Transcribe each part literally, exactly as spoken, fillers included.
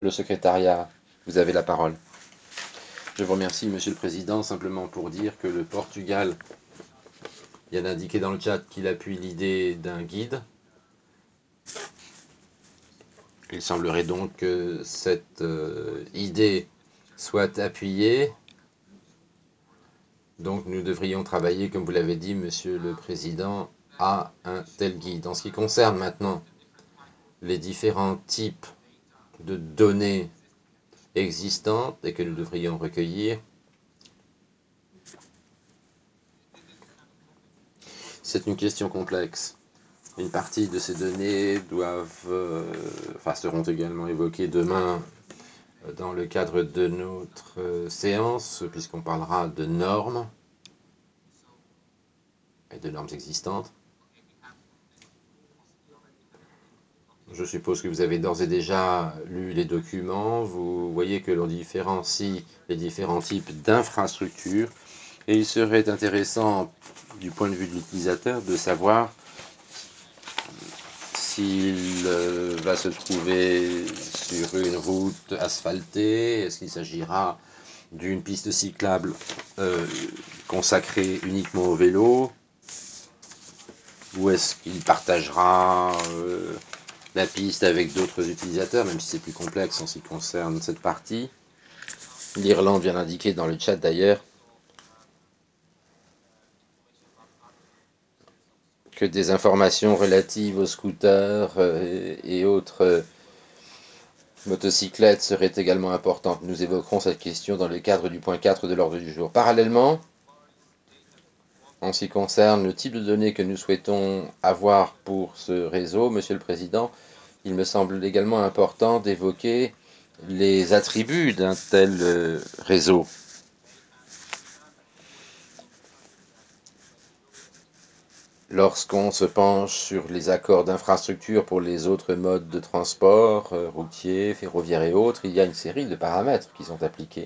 Le secrétariat, vous avez la parole. Je vous remercie, Monsieur le Président, simplement pour dire que le Portugal vient d'indiquer dans le chat qu'il appuie l'idée d'un guide. Il semblerait donc que cette euh, idée soit appuyée. Donc nous devrions travailler, comme vous l'avez dit, Monsieur le Président, à un tel guide. En ce qui concerne maintenant les différents types de données existantes et que nous devrions recueillir, c'est une question complexe. Une partie de ces données doivent, euh, enfin, seront également évoquées demain dans le cadre de notre euh, séance, puisqu'on parlera de normes et de normes existantes. Je suppose que vous avez d'ores et déjà lu les documents. Vous voyez que l'on différencie les différents types d'infrastructures. Et il serait intéressant, du point de vue de l'utilisateur, de savoir s'il euh, va se trouver sur une route asphaltée, est-ce qu'il s'agira d'une piste cyclable euh, consacrée uniquement au vélo, ou est-ce qu'il partagera euh, la piste avec d'autres utilisateurs, même si c'est plus complexe en ce qui concerne cette partie. L'Irlande vient d'indiquer dans le chat d'ailleurs que des informations relatives aux scooters euh, et autres euh, motocyclettes seraient également importantes. Nous évoquerons cette question dans le cadre du point quatre de l'ordre du jour. Parallèlement, en ce qui concerne le type de données que nous souhaitons avoir pour ce réseau, Monsieur le Président, il me semble également important d'évoquer les attributs d'un tel euh, réseau. Lorsqu'on se penche sur les accords d'infrastructure pour les autres modes de transport, euh, routiers, ferroviaires et autres, il y a une série de paramètres qui sont appliqués.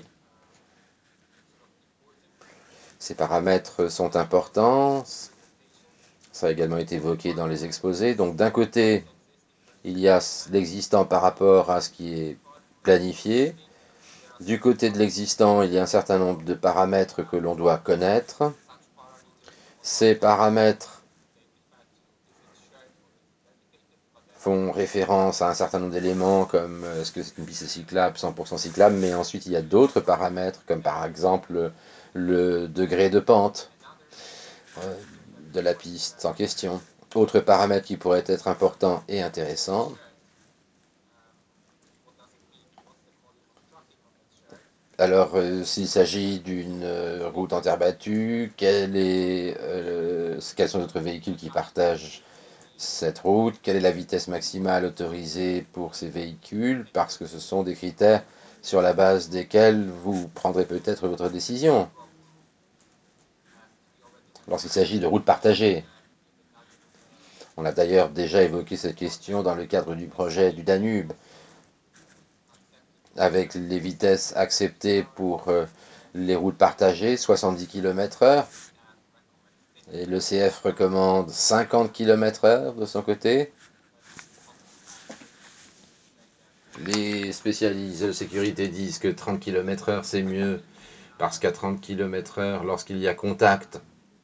Ces paramètres sont importants, ça a également été évoqué dans les exposés. Donc d'un côté, il y a l'existant par rapport à ce qui est planifié. Du côté de l'existant, il y a un certain nombre de paramètres que l'on doit connaître. Ces paramètres font référence à un certain nombre d'éléments comme est-ce que c'est une piste cyclable, cent pour cent cyclable, mais ensuite il y a d'autres paramètres comme par exemple le degré de pente de la piste en question. Autre paramètre qui pourrait être important et intéressant, alors euh, s'il s'agit d'une euh, route en terre battue, quel est, euh, quels sont les autres véhicules qui partagent cette route, quelle est la vitesse maximale autorisée pour ces véhicules, parce que ce sont des critères sur la base desquels vous prendrez peut-être votre décision. Lorsqu'il s'agit de routes partagées, on a d'ailleurs déjà évoqué cette question dans le cadre du projet du Danube, avec les vitesses acceptées pour euh, les routes partagées, soixante-dix kilomètres heure, et le C F recommande cinquante kilomètres heure de son côté. Les spécialistes de sécurité disent que trente kilomètres heure c'est mieux, parce qu'à trente kilomètres heure, lorsqu'il y a contact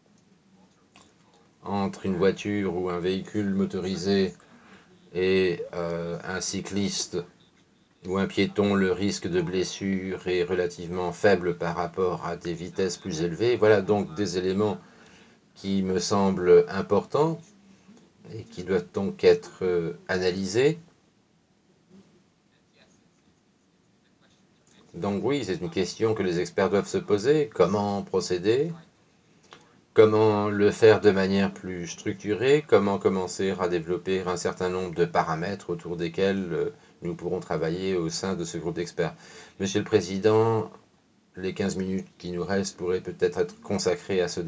entre une voiture ou un véhicule motorisé et euh, un cycliste ou un piéton, le risque de blessure est relativement faible par rapport à des vitesses plus élevées. Voilà donc des éléments qui me semblent importants et qui doivent donc être euh, analysés. Donc oui, c'est une question que les experts doivent se poser. Comment procéder ? Comment le faire de manière plus structurée? Comment commencer à développer un certain nombre de paramètres autour desquels nous pourrons travailler au sein de ce groupe d'experts? Monsieur le Président, les quinze minutes qui nous restent pourraient peut-être être consacrées à ce débat.